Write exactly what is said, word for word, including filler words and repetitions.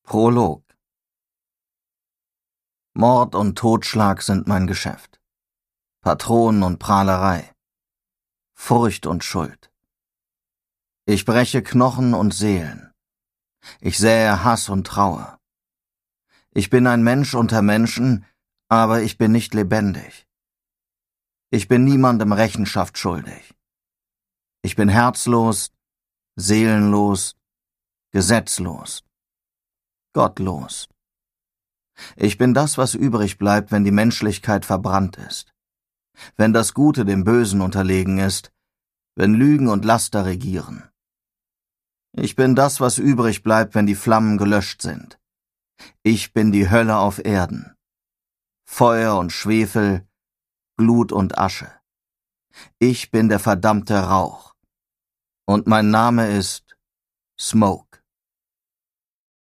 Prolog. Mord und Totschlag sind mein Geschäft. Patronen und Prahlerei. Furcht und Schuld. Ich breche Knochen und Seelen. Ich sähe Hass und Trauer. Ich bin ein Mensch unter Menschen, aber ich bin nicht lebendig. Ich bin niemandem Rechenschaft schuldig. Ich bin herzlos, seelenlos, gesetzlos, gottlos. Ich bin das, was übrig bleibt, wenn die Menschlichkeit verbrannt ist, wenn das Gute dem Bösen unterlegen ist, wenn Lügen und Laster regieren. Ich bin das, was übrig bleibt, wenn die Flammen gelöscht sind. Ich bin die Hölle auf Erden. Feuer und Schwefel, Glut und Asche. Ich bin der verdammte Rauch. Und mein Name ist Smoke.